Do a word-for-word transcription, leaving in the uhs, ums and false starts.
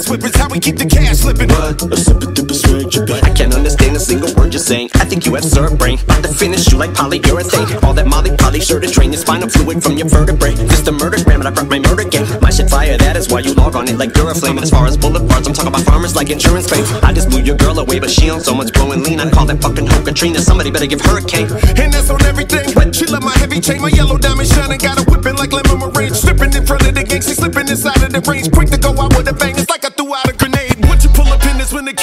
ass whippers, how we keep the cash slipping. What? A super duper swag tripping. I can't understand a single word you're saying. I think you have syrup brain. About to finish you like polyurethane. All that Molly Polly sure to drain your spinal fluid from your vertebrae. Just a murder gram and I brought my murder game. My shit fire, that is why you log on it like Duraflame. And as far as bullet parts, I'm talking about farmers like insurance claims. I just blew your girl away, but she on so much blowing lean. I call that fucking hoe Katrina. Somebody better give her a cane. And that's on everything. She love my heavy chain, my yellow diamond shining. Got her whipping like lemon meringue. Stripping in front of the gang, she slipping inside of the range. Quick to go out with a bang, it's like I threw out a